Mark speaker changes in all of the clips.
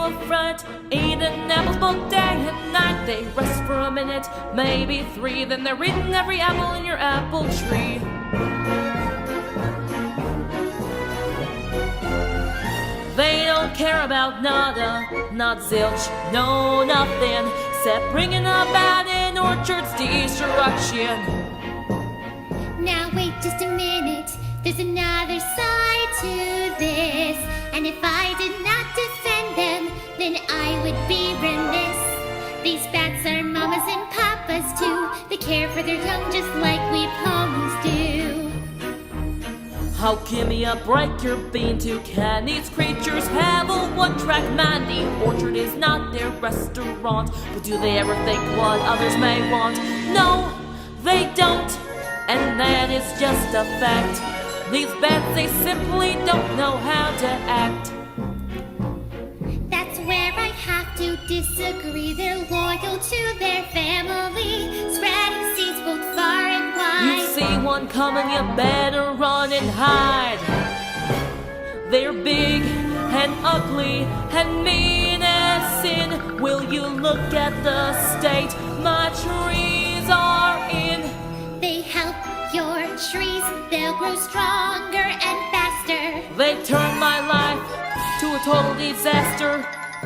Speaker 1: of fright, eating apples both day and night. They rest for a minute, maybe three, then they're eating every apple in your apple tree. They don't care about nada, not zilch, no nothing, except bringing about an orchard's destruction.
Speaker 2: Now wait just a minute, there's another side to this. And if I did not defend them, then I would be remiss. These bats are mamas and papas too. They care for their young just like we ponies do.
Speaker 1: How give me a break, you're being too. Can these creatures have a one-track mind? The orchard is not their restaurant, but do they ever think what others may want? No, they don't, and that is just a fact. These bats, they simply don't know how to act.
Speaker 2: That's where I have to disagree. They're loyal to their family, spreading seeds both far and wide.
Speaker 1: You see one coming, you better run and hide. They're big and ugly and mean as sin. Will you look at the state my trees are in?
Speaker 2: They help your trees, they'll grow stronger and faster.
Speaker 1: They turned my life to a total disaster.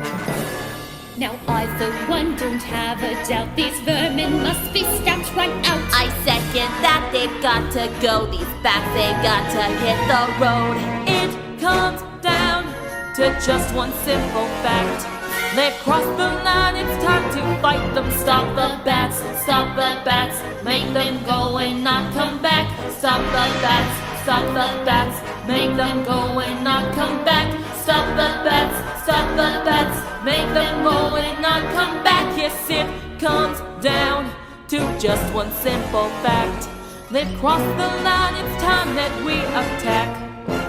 Speaker 2: Now I, for one, don't have a doubt. These vermin must be stamped right out.
Speaker 3: I second that, they've got to go. These bats, they've got to hit the road.
Speaker 1: It comes down to just one simple fact. They've crossed the line, it's time to fight them. Stop the bats, stop the bats. Make them go and not come back. Stop the bats, stop the bats. Make them go and not come back. Stop the bats, stop the bats. Make them go and not come back. Yes, it comes down to just one simple fact. They've crossed the line, it's time that we attack.